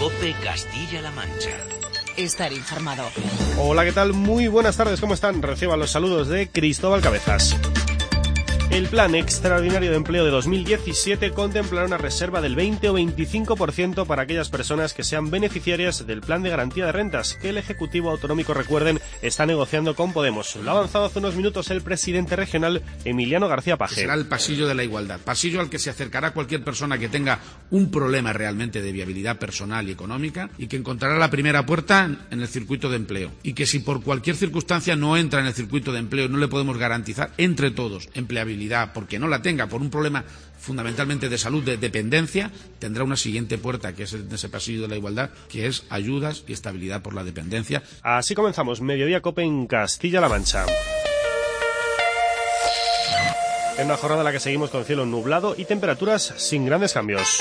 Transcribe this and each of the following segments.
COPE Castilla-La Mancha. Estar informado. Hola, ¿qué tal? Muy buenas tardes, ¿cómo están? Reciban los saludos de Cristóbal Cabezas. El Plan Extraordinario de Empleo de 2017 contemplará una reserva del 20 o 25% para aquellas personas que sean beneficiarias del Plan de Garantía de Rentas, que el Ejecutivo Autonómico, recuerden, está negociando con Podemos. Lo ha avanzado hace unos minutos el presidente regional, Emiliano García Paje. Será el pasillo de la igualdad, pasillo al que se acercará cualquier persona que tenga un problema realmente de viabilidad personal y económica y que encontrará la primera puerta en el circuito de empleo. Y que si por cualquier circunstancia no entra en el circuito de empleo, no le podemos garantizar entre todos empleabilidad, porque no la tenga por un problema fundamentalmente de salud, de dependencia, tendrá una siguiente puerta, que es en ese pasillo de la igualdad, que es ayudas y estabilidad por la dependencia. Así comenzamos Mediodía COPE en Castilla-La Mancha. En una jornada en la que seguimos con cielo nublado y temperaturas sin grandes cambios.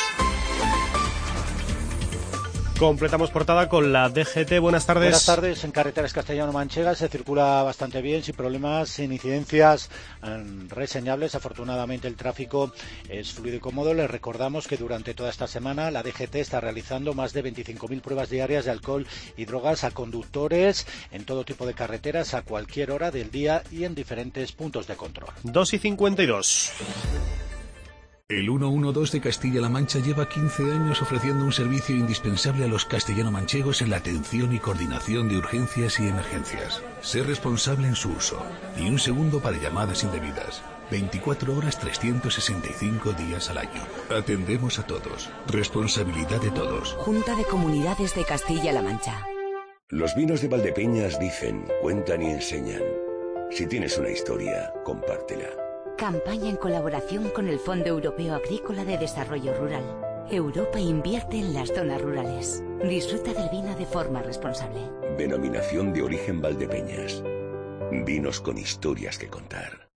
Completamos portada con la DGT. Buenas tardes. Buenas tardes. En carreteras castellano-manchegas se circula bastante bien, sin problemas, sin incidencias reseñables. Afortunadamente el tráfico es fluido y cómodo. Les recordamos que durante toda esta semana la DGT está realizando más de 25.000 pruebas diarias de alcohol y drogas a conductores en todo tipo de carreteras a cualquier hora del día y en diferentes puntos de control. 2:52. El 112 de Castilla-La Mancha lleva 15 años ofreciendo un servicio indispensable a los castellano-manchegos en la atención y coordinación de urgencias y emergencias. Sé responsable en su uso, ni un segundo para llamadas indebidas. 24 horas, 365 días al año. Atendemos a todos. Responsabilidad de todos. Junta de Comunidades de Castilla-La Mancha. Los vinos de Valdepeñas dicen, cuentan y enseñan. Si tienes una historia, compártela. Campaña en colaboración con el Fondo Europeo Agrícola de Desarrollo Rural. Europa invierte en las zonas rurales. Disfruta del vino de forma responsable. Denominación de origen Valdepeñas. Vinos con historias que contar.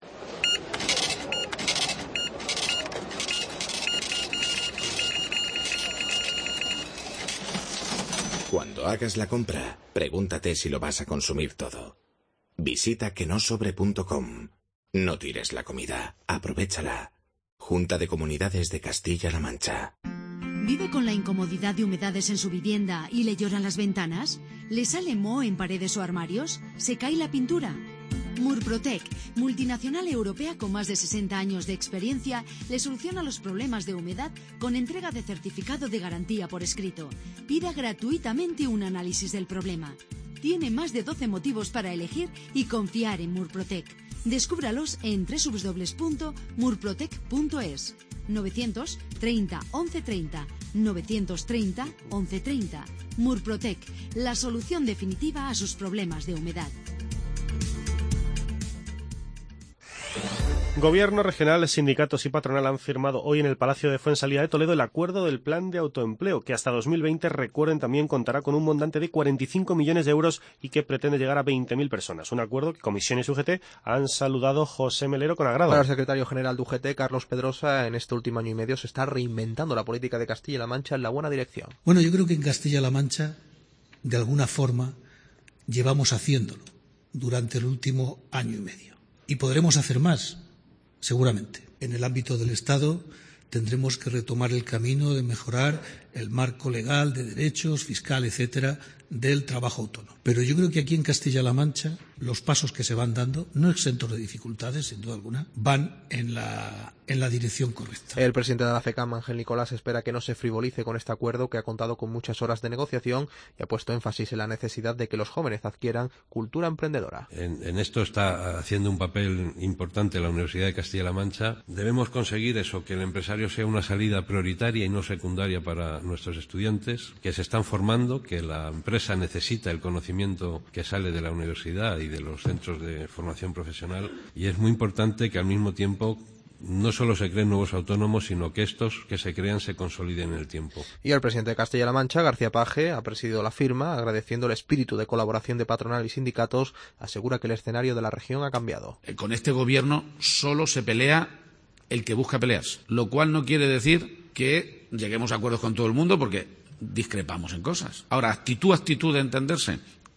Cuando hagas la compra, pregúntate si lo vas a consumir todo. Visita quenosobre.com. No tires la comida, aprovéchala. Junta de Comunidades de Castilla-La Mancha. ¿Vive con la incomodidad de humedades en su vivienda y le lloran las ventanas? ¿Le sale moho en paredes o armarios? ¿Se cae la pintura? Murprotec, multinacional europea con más de 60 años de experiencia, le soluciona los problemas de humedad con entrega de certificado de garantía por escrito. Pida gratuitamente un análisis del problema. Tiene más de 12 motivos para elegir y confiar en Murprotec. Descúbralos en www.murprotec.es. 930 1130 930 1130. Murprotec, la solución definitiva a sus problemas de humedad. Gobierno regional, sindicatos y patronal han firmado hoy en el Palacio de Fuensalida de Toledo el acuerdo del plan de autoempleo, que hasta 2020, recuerden, también contará con un montante de 45 millones de euros y que pretende llegar a 20.000 personas. Un acuerdo que comisiones y UGT han saludado. José Melero, con agrado. Para el secretario general de UGT, Carlos Pedrosa, en este último año y medio se está reinventando la política de Castilla-La Mancha en la buena dirección. Bueno, yo creo que en Castilla-La Mancha, de alguna forma, llevamos haciéndolo durante el último año y medio. Y podremos hacer más. Seguramente. En el ámbito del Estado tendremos que retomar el camino de mejorar el marco legal de derechos, fiscal, etcétera, del trabajo autónomo. Pero yo creo que aquí en Castilla-La Mancha los pasos que se van dando, no exentos de dificultades, sin duda alguna, van en la dirección correcta. El presidente de la FECAM, Ángel Nicolás, espera que no se frivolice con este acuerdo, que ha contado con muchas horas de negociación y ha puesto énfasis en la necesidad de que los jóvenes adquieran cultura emprendedora. En esto está haciendo un papel importante la Universidad de Castilla-La Mancha. Debemos conseguir eso, que el empresario sea una salida prioritaria y no secundaria para nuestros estudiantes, que se están formando, que la empresa necesita el conocimiento que sale de la universidad y de los centros de formación profesional, y es muy importante que al mismo tiempo no solo se creen nuevos autónomos, sino que estos que se crean se consoliden en el tiempo. Y el presidente de Castilla-La Mancha, García Paje, ha presidido la firma, agradeciendo el espíritu de colaboración de patronal y sindicatos. Asegura que el escenario de la región ha cambiado. Con este gobierno solo se pelea el que busca peleas, lo cual no quiere decir que lleguemos a acuerdos con todo el mundo, porque discrepamos en cosas. Ahora, actitud de entenderse,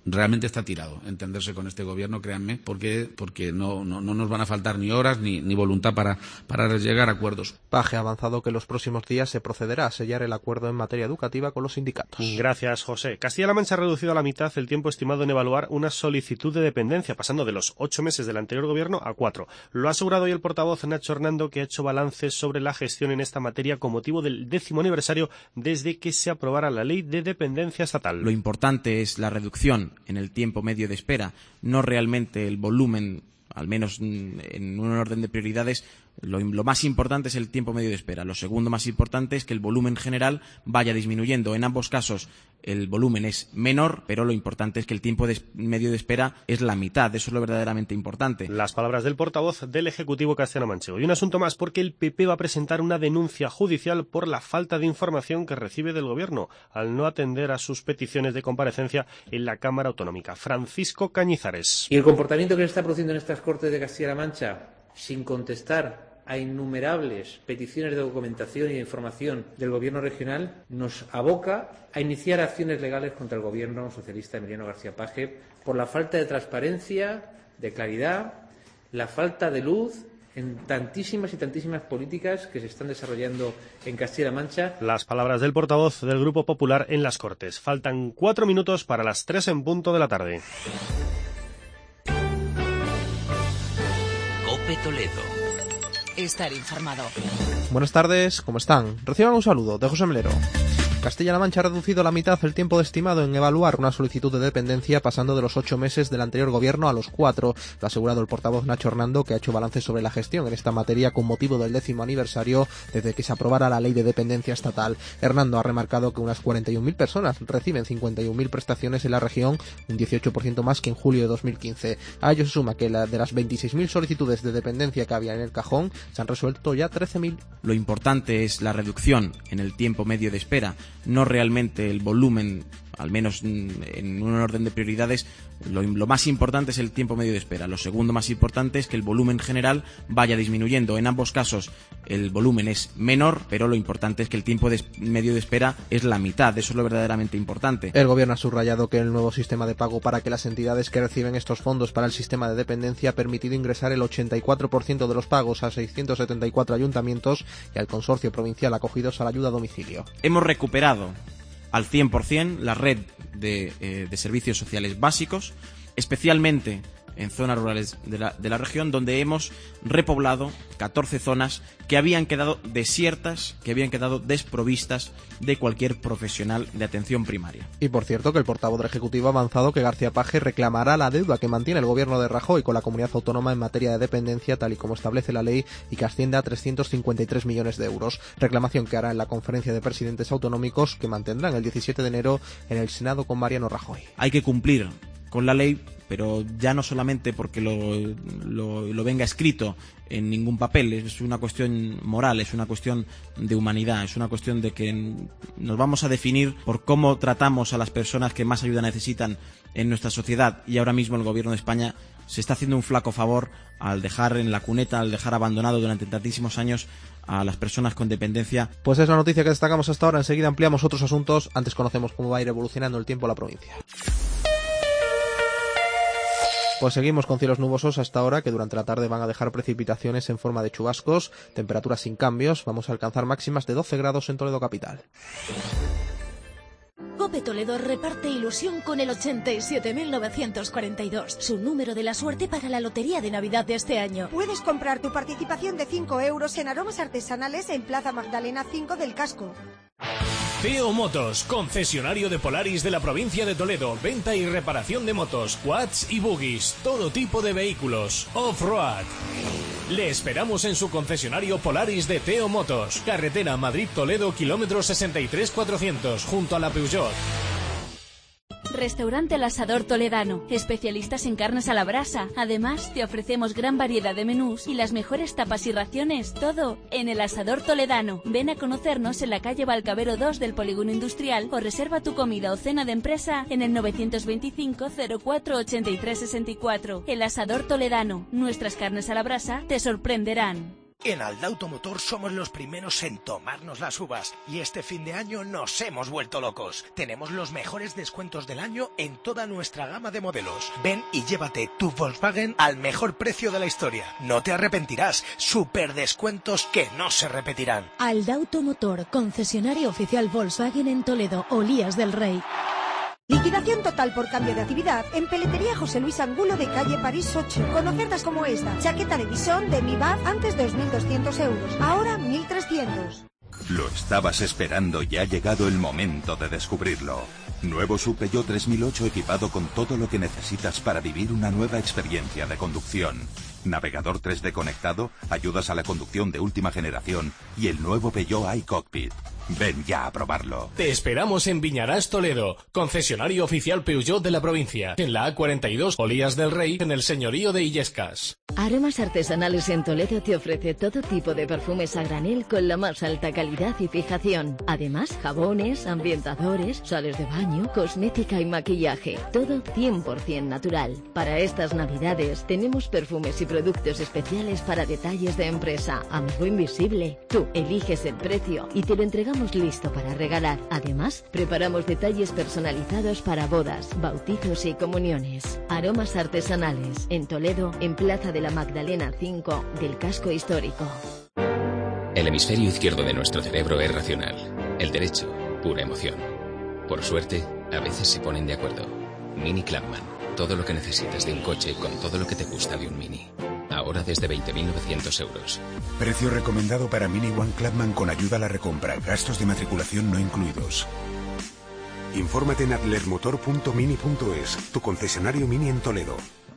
realmente está tirado entenderse con este gobierno, créanme, porque no nos van a faltar ni horas ni voluntad para llegar a acuerdos. Paje ha avanzado que en los próximos días se procederá a sellar el acuerdo en materia educativa con los sindicatos. Gracias, José. Castilla-La Mancha ha reducido a la mitad el tiempo estimado en evaluar una solicitud de dependencia, pasando de los 8 meses del anterior gobierno a 4. Lo ha asegurado hoy el portavoz Nacho Hernando, que ha hecho balance sobre la gestión en esta materia con motivo del 10º aniversario desde que se aprobara la ley de dependencia estatal. Lo importante es la reducción en el tiempo medio de espera, no realmente el volumen, al menos en un orden de prioridades. Lo más importante es el tiempo medio de espera. Lo segundo más importante es que el volumen general vaya disminuyendo. En ambos casos el volumen es menor, pero lo importante es que el tiempo medio de espera es la mitad. Eso es lo verdaderamente importante. Las palabras del portavoz del Ejecutivo castellano-manchego. Y un asunto más, porque el PP va a presentar una denuncia judicial por la falta de información que recibe del Gobierno al no atender a sus peticiones de comparecencia en la Cámara Autonómica. Francisco Cañizares. Y el comportamiento que se está produciendo en estas Cortes de Castilla-La Mancha, sin contestar a innumerables peticiones de documentación y de información del Gobierno regional, nos aboca a iniciar acciones legales contra el Gobierno socialista de Emiliano García Paje por la falta de transparencia, de claridad, la falta de luz en tantísimas y tantísimas políticas que se están desarrollando en Castilla-La Mancha. Las palabras del portavoz del Grupo Popular en las Cortes. Faltan 4 minutos para las 3 en punto de la tarde. COPE Toledo. Estar informado. Buenas tardes, ¿cómo están? Reciban un saludo de José Melero. Castilla-La Mancha ha reducido a la mitad el tiempo estimado en evaluar una solicitud de dependencia, pasando de los 8 meses del anterior gobierno a los 4. Lo ha asegurado el portavoz Nacho Hernando, que ha hecho balance sobre la gestión en esta materia con motivo del 10º aniversario desde que se aprobara la ley de dependencia estatal. Hernando ha remarcado que unas 41.000 personas reciben 51.000 prestaciones en la región, un 18% más que en julio de 2015. A ello se suma que de las 26.000 solicitudes de dependencia que había en el cajón, se han resuelto ya 13.000. Lo importante es la reducción en el tiempo medio de espera, no realmente el volumen, al menos en un orden de prioridades. Lo más importante es el tiempo medio de espera. Lo segundo más importante es que el volumen general vaya disminuyendo. En ambos casos el volumen es menor, pero lo importante es que el tiempo medio de espera es la mitad. Eso es lo verdaderamente importante. El Gobierno ha subrayado que el nuevo sistema de pago para que las entidades que reciben estos fondos para el sistema de dependencia ha permitido ingresar el 84% de los pagos a 674 ayuntamientos y al consorcio provincial acogidos a la ayuda a domicilio. Hemos recuperado al 100% la red de servicios sociales básicos, especialmente en zonas rurales de la región, donde hemos repoblado 14 zonas que habían quedado desiertas, que habían quedado desprovistas de cualquier profesional de atención primaria. Y por cierto, que el portavoz del Ejecutivo ha avanzado que García Paje reclamará la deuda que mantiene el Gobierno de Rajoy con la comunidad autónoma en materia de dependencia, tal y como establece la ley, y que asciende a 353 millones de euros. Reclamación que hará en la conferencia de presidentes autonómicos que mantendrán el 17 de enero en el Senado con Mariano Rajoy. Hay que cumplir con la ley, pero ya no solamente porque lo venga escrito en ningún papel. Es una cuestión moral, es una cuestión de humanidad, es una cuestión de que nos vamos a definir por cómo tratamos a las personas que más ayuda necesitan en nuestra sociedad, y ahora mismo el Gobierno de España se está haciendo un flaco favor al dejar en la cuneta, al dejar abandonado durante tantísimos años a las personas con dependencia. Pues es la noticia que destacamos hasta ahora. Enseguida ampliamos otros asuntos. Antes conocemos cómo va a ir evolucionando el tiempo en la provincia. Pues seguimos con cielos nubosos hasta ahora, que durante la tarde van a dejar precipitaciones en forma de chubascos, temperaturas sin cambios. Vamos a alcanzar máximas de 12 grados en Toledo capital. COPE Toledo reparte ilusión con el 87.942, su número de la suerte para la lotería de Navidad de este año. Puedes comprar tu participación de 5 euros en aromas artesanales en Plaza Magdalena 5 del Casco. Teo Motos, concesionario de Polaris de la provincia de Toledo. Venta y reparación de motos, quads y buggies, todo tipo de vehículos. Off-road. Le esperamos en su concesionario Polaris de Teo Motos. Carretera Madrid-Toledo, kilómetro 63,400, junto a la Peugeot. Restaurante El Asador Toledano, especialistas en carnes a la brasa. Además, te ofrecemos gran variedad de menús y las mejores tapas y raciones, todo en El Asador Toledano. Ven a conocernos en la calle Balcavero 2 del Polígono Industrial o reserva tu comida o cena de empresa en el 925 04 83 64. El Asador Toledano, nuestras carnes a la brasa te sorprenderán. En Aldauto Motor somos los primeros en tomarnos las uvas y este fin de año nos hemos vuelto locos. Tenemos los mejores descuentos del año en toda nuestra gama de modelos. Ven y llévate tu Volkswagen al mejor precio de la historia. No te arrepentirás. Super descuentos que no se repetirán. Aldauto Motor, concesionario oficial Volkswagen en Toledo, Olías del Rey. Liquidación total por cambio de actividad en Peletería José Luis Angulo de calle París 8. Con ofertas como esta. Chaqueta de bisón de Mi Bag antes 2.200 euros. Ahora 1.300. Lo estabas esperando y ha llegado el momento de descubrirlo. Nuevo Sub Peugeot 3008 equipado con todo lo que necesitas para vivir una nueva experiencia de conducción. Navegador 3D conectado, ayudas a la conducción de última generación y el nuevo Peugeot iCockpit. Ven ya a probarlo. Te esperamos en Viñarás, Toledo, concesionario oficial Peugeot de la provincia, en la A42, Olías del Rey, en el señorío de Illescas. Aromas Artesanales en Toledo te ofrece todo tipo de perfumes a granel con la más alta calidad y fijación. Además, jabones, ambientadores, sales de baño, cosmética y maquillaje. Todo 100% natural. Para estas navidades tenemos perfumes y productos especiales para detalles de empresa. Amigo invisible. Tú eliges el precio y te lo entregamos listo para regalar. Además, preparamos detalles personalizados para bodas, bautizos y comuniones. Aromas Artesanales en Toledo, en Plaza de la Magdalena 5 del casco histórico. El hemisferio izquierdo de nuestro cerebro es racional. El derecho, pura emoción. Por suerte, a veces se ponen de acuerdo. Mini Clubman. Todo lo que necesitas de un coche con todo lo que te gusta de un Mini. Ahora desde 20.900 euros. Precio recomendado para Mini One Clubman con ayuda a la recompra. Gastos de matriculación no incluidos. Infórmate en adlermotor.mini.es, tu concesionario Mini en Toledo.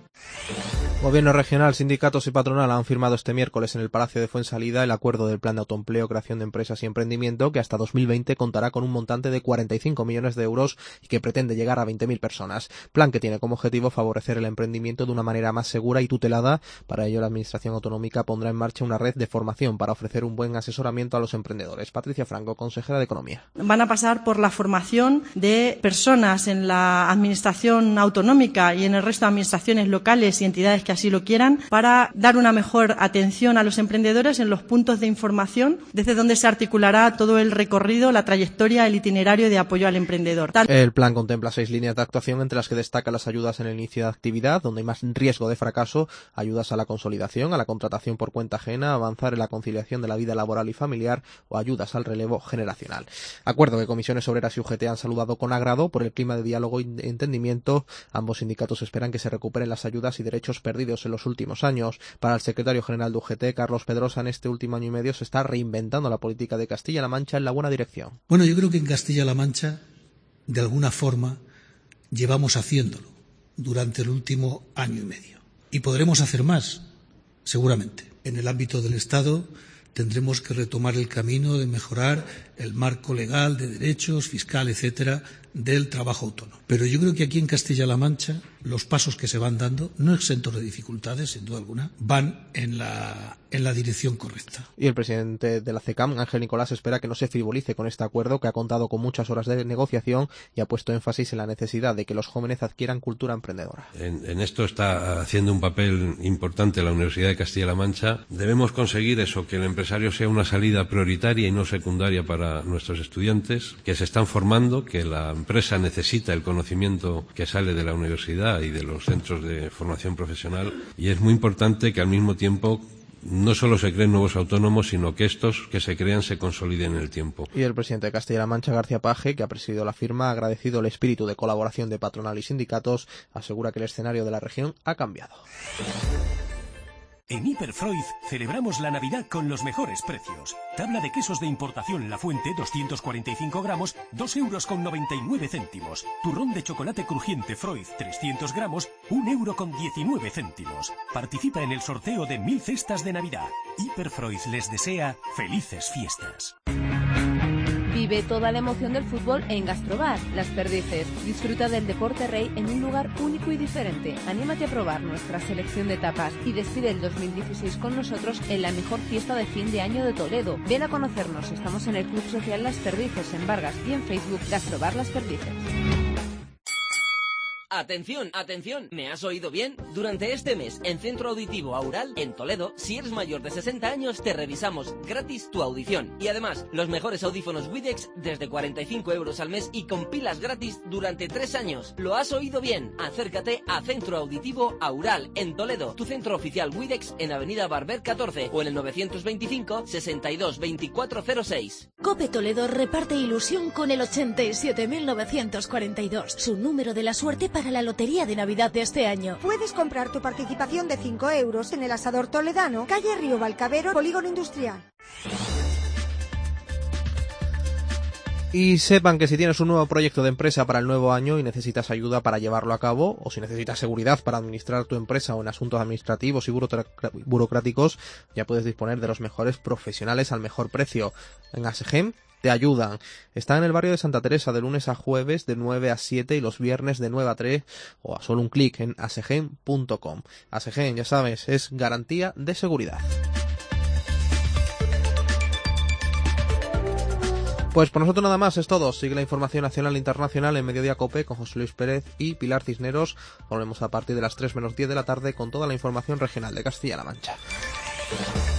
Gobierno regional, sindicatos y patronal han firmado este miércoles en el Palacio de Fuensalida el acuerdo del Plan de Autoempleo, Creación de Empresas y Emprendimiento, que hasta 2020 contará con un montante de 45 millones de euros y que pretende llegar a 20.000 personas. Plan que tiene como objetivo favorecer el emprendimiento de una manera más segura y tutelada. Para ello, la Administración Autonómica pondrá en marcha una red de formación para ofrecer un buen asesoramiento a los emprendedores. Patricia Franco, consejera de Economía. Van a pasar por la formación de personas en la Administración Autonómica y en el resto de administraciones locales y entidades que así lo quieran, para dar una mejor atención a los emprendedores en los puntos de información, desde donde se articulará todo el recorrido, la trayectoria, el itinerario de apoyo al emprendedor. El plan contempla 6 líneas de actuación, entre las que destacan las ayudas en el inicio de actividad, donde hay más riesgo de fracaso, ayudas a la consolidación, a la contratación por cuenta ajena, avanzar en la conciliación de la vida laboral y familiar o ayudas al relevo generacional. Acuerdo que Comisiones Obreras y UGT han saludado con agrado por el clima de diálogo y entendimiento. Ambos sindicatos esperan que se recuperen las ayudas y derechos perdidos en los últimos años. Para el secretario general de UGT, Carlos Pedrosa, en este último año y medio se está reinventando la política de Castilla-La Mancha en la buena dirección. Bueno, yo creo que en Castilla-La Mancha, de alguna forma, llevamos haciéndolo durante el último año y medio. Y podremos hacer más, seguramente. En el ámbito del Estado tendremos que retomar el camino de mejorar el marco legal de derechos, fiscal, etcétera, del trabajo autónomo. Pero yo creo que aquí en Castilla-La Mancha los pasos que se van dando, no exentos de dificultades, sin duda alguna, van en la dirección correcta. Y el presidente de la CECAM, Ángel Nicolás, espera que no se frivolice con este acuerdo, que ha contado con muchas horas de negociación y ha puesto énfasis en la necesidad de que los jóvenes adquieran cultura emprendedora. En esto está haciendo un papel importante la Universidad de Castilla-La Mancha. Debemos conseguir eso, que el empresario sea una salida prioritaria y no secundaria para nuestros estudiantes, que se están formando, que la empresa necesita el conocimiento que sale de la universidad y de los centros de formación profesional, y es muy importante que al mismo tiempo no solo se creen nuevos autónomos, sino que estos que se crean se consoliden en el tiempo. Y el presidente de Castilla-La Mancha, García Paje, que ha presidido la firma, ha agradecido el espíritu de colaboración de patronal y sindicatos, asegura que el escenario de la región ha cambiado. En Hiperfreud celebramos la Navidad con los mejores precios. Tabla de quesos de importación La Fuente, 245 gramos, 2,99 €. Turrón de chocolate crujiente Freud, 300 gramos, 1,19 €. Participa en el sorteo de 1000 cestas de Navidad. Hiperfreud les desea felices fiestas. Vive toda la emoción del fútbol en Gastrobar, Las Perdices. Disfruta del deporte rey en un lugar único y diferente. Anímate a probar nuestra selección de tapas y despide el 2016 con nosotros en la mejor fiesta de fin de año de Toledo. Ven a conocernos, estamos en el Club Social Las Perdices en Vargas y en Facebook Gastrobar Las Perdices. Atención, atención, ¿me has oído bien? Durante este mes, en Centro Auditivo Aural, en Toledo, si eres mayor de 60 años, te revisamos gratis tu audición. Y además, los mejores audífonos Widex desde 45 € al mes y con pilas gratis durante 3 años. ¿Lo has oído bien? Acércate a Centro Auditivo Aural, en Toledo, tu centro oficial Widex en Avenida Barber 14 o en el 925 62 2406. COPE Toledo reparte ilusión con el 87.942, su número de la suerte para la lotería de Navidad de este año. Puedes comprar tu participación de 5 € en el Asador Toledano, calle Río Balcavero, Polígono Industrial. Y sepan que si tienes un nuevo proyecto de empresa para el nuevo año y necesitas ayuda para llevarlo a cabo, o si necesitas seguridad para administrar tu empresa o en asuntos administrativos y burocráticos, ya puedes disponer de los mejores profesionales al mejor precio. En ASEGEM te ayudan. Están en el barrio de Santa Teresa de lunes a jueves de 9 a 7 y los viernes de 9 a 3 o a solo un clic en asegem.com. ASEGEM, ya sabes, es garantía de seguridad. Pues por nosotros nada más, es todo. Sigue la información nacional e internacional en Mediodía COPE con José Luis Pérez y Pilar Cisneros. Volvemos a partir de las 3 menos 10 de la tarde con toda la información regional de Castilla-La Mancha.